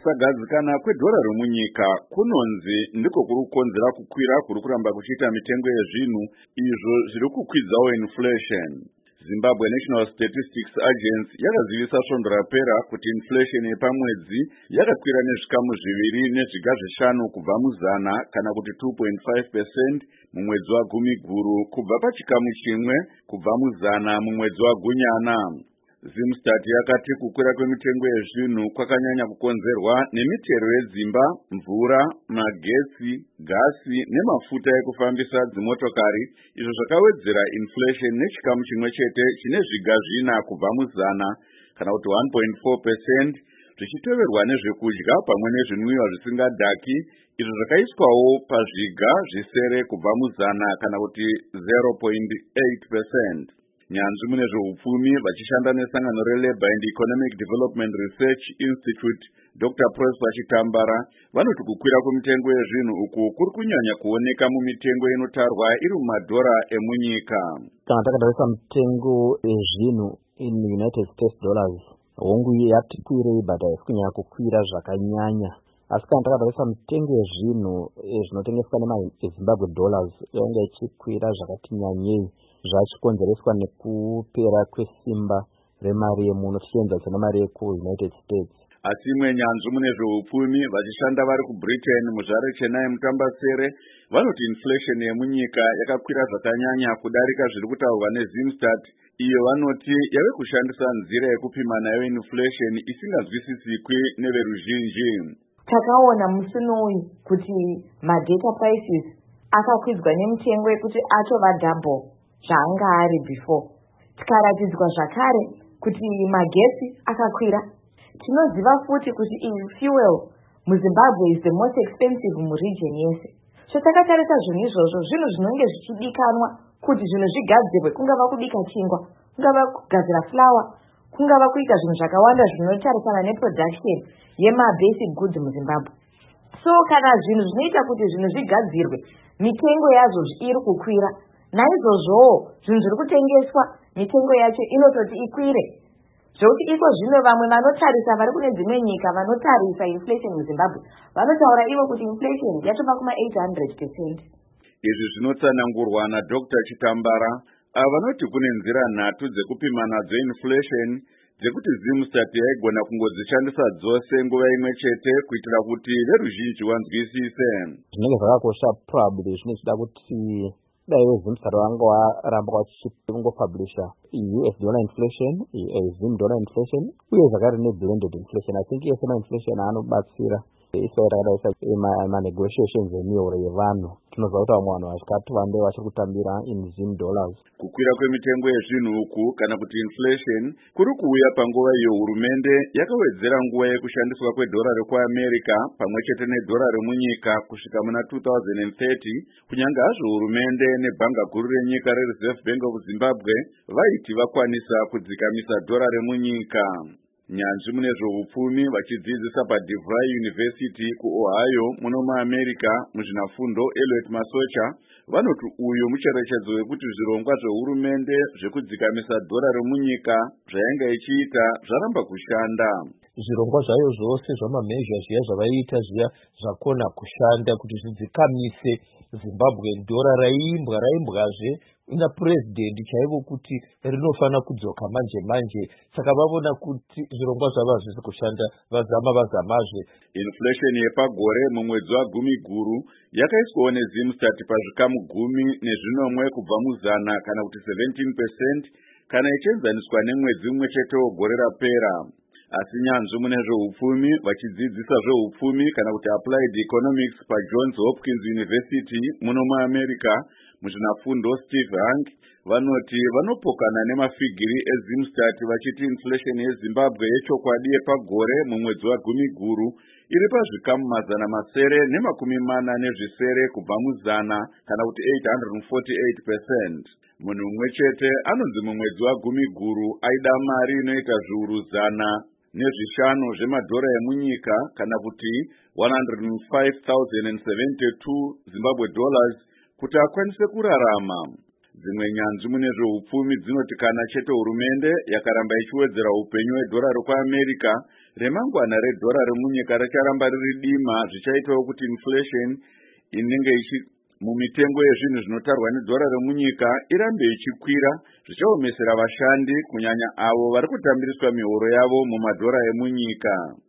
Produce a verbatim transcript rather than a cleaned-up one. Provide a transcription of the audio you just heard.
kusagadzikana kwedhora remunyika kunonzi ndiko kuri kukonzera kukwira kuri kuramba kuchiita mitengo yezvinhu izvo zviri kukwidzawo inflation. Zimbabwe National Statistics Agency yakazivisa svondo rapera kuti inflation yepamwedzi yakakwira nezvikamu zviviri nezviga zvishanu kubva muzana kana kuti two point five percent mumwedzi waGumiguru kubva pachikamu chimwe kubva muzana mumwedzi waGunyana. Zimstat yakati kukwira kwemitengo yezvinhu kwakanyanya kukonzerwa nemitero yedzimba, mvura, magetsi, gasi nemafuta ekufambisa dzimotokari, izvo zvakawedzera inflation nechikamu chimwe chete chine zviga zvina kubva muzana kana kuti one point four percent, zvichiteverwa nezvekudya pamwe nezvinwiwa zvisingadhaki, izvo zvakaiswawo pazviga zvisere kubva muzana kana kuti zero point eight percent. Nyanzvi mune zveupfumi vachishanda nesangano reLabour and Economic Development Research Institute Doctor Prosper Chitambara vanoti kukwira kwemitengo yezvinhu uku kuri kunyanya kuoneka mumitengo inotarwa iri mumadhora emunyika. Kana takatarisa mitengo yezvinhu in United States dollars hongu yati kwirei but haisi kunyanya kukwira zvakanyanya. Asi kana takatarisa mitengo yezvinhu zvinotengeswa nemaZimbabwe dollars yanga ichikwira zvakati nyanyei, zvachikonzereswa nekupera kwesimba remari yemuno tichienzanisa nemari yekuUnited States. Asi imwe nyanzvi mune zveupfumi vachishanda vari kuBritain muzvare Chennai Mutambasere vanoti inflation yemunyika yakakwira zvakanyanya kudarika zviri kutaurwa neZimstat, iyo vanoti yave kushandisa nzira yekupima nayo inflation isingazwisisikwi neveruzhinji. Takaona musi uyu kuti madata prices akakwidzwa nemitengo yekuti atova double zvanga ari before. Tikaratidzwa zvakare kuti magetsi akakwira. Tinoziva futi kuti fuel muZimbabwe is the most expensive muregion yese. So takatarisa zvinhu izvozvo zvinhu zvinenge zvichidikanwa kuti zvinhu zvigadzirwe, kungava kubika chingwa, kungava kugadzira flour, kungava kuita zvinhu zvakawanda zvinotarisana neproduction yemabasic goods muZimbabwe. So kana zvinhu zvinoita kuti zvinhu zvigadzirwe mitengo yazvo iri kukwira, naizvozvowo zvinhu zviri kutengeswa mitengo yacho inototi ikwire. Zvokuti iko zvino vamwe vanotarisa vari kune dzimwe nyika vanotarisa inflation muZimbabwe vanotaura ivo kuti inflation yatova kuma eight hundred percent. Izvi zvinotsanangurwa naDr Chitambara vanoti kune nzira nhatu dzekupima nadzo inflation dzekuti Zimstat yaigona kungodzishandisa dzose nguva imwe chete kuitira kuti veruzhinji vanzwisise. Zvinenge zvakakosha probably zvinochida kuti dai Zimstat vanga varamba vachipungopublisha U S dollar inflation, Zim dollar inflation, uye zvakare neblended inflation. I think yese ma-inflation anobatsira isairakadaisa ma-negotiations emihoro yevanhu. Tinoziva kuti vamwe vanhu vasikati vambe vachiri kutambira in Zim dollars. Kukwira kwemitengo yezvinhu uku kana kuti inflation kuri kuuya panguva iyo hurumende yakawedzera nguva yekushandiswa kwedhora rekuAmerica pamwe chete nedhora remunyika kusvika muna two thousand thirty, kunyange hazvo hurumende nebhanga guru renyika reReserve Bank of Zimbabwe vaiti vakwanisa kudzikamisa dhora remunyika. Nyanzvi mune zveupfumi vachidzidzisa paDeVry University kuOhio muno muAmerica muzvinafundo Elliot Masocha vanoti uyu mucherechedzo wekuti zvirongwa zvehurumende zvekudzikamisa dhora remunyika zvainga ichiita zvaramba kushanda. Zvirongwa zvayo zvose zvamamezha zviya zvavaiita zviya zvakona kushanda kuti zvidzikamise Zimbabwe dhora raimbwa raimbwazve ina president chaivo kuti rinofana kudzoka manje manje, saka vavona kuti zvirongwa zvavo hazvisi kushanda vazama vazamazve. Inflation yepagore mumwedzi waGumiguru yakaiswawo neZimstat pazvikamu gumi nezvinomwe kubva muzana kana kuti seventeen percent kana ichienzaniswa nemwedzi mumwe chete wegore rapera. Asi nyanzvi mune zveupfumi vachidzidzisa zveupfumi kana kuti applied economics paJohns Hopkins University muno muAmerica muzvinafundo Steve Hank vanoti vanopokana nemafigiri eZimstat vachiti inflation yeZimbabwe yechokwadi yepagore mumwedzi waGumiguru iri pazvikamu mazana masere nemakumi mana nezvisere kubva muzana kana kuti eight hundred forty-eight percent. Munhu umwe chete anonzi mumwedzi waGumiguru aida mari inoita zviuru zana nezvishanu zvemadhora emunyika kana kuti one hundred five thousand seventy-two Zimbabwe dollars kuti akwanise kurarama. Dzimwe nyanzvi mune zveupfumi dzinoti kana chete hurumende yakaramba ichiwedzera upenyu hwedhora rekuAmerica, remangwana redhora remunyika richaramba riri dima, zvichaitawo kuti inflation inenge ichi mumitengo yezvinhu zvinotarwa nedhora remunyika irambe ichikwira, zvichaomesera vashandi kunyanya avo vari kutambiriswa mihoro yavo mumadhora emunyika.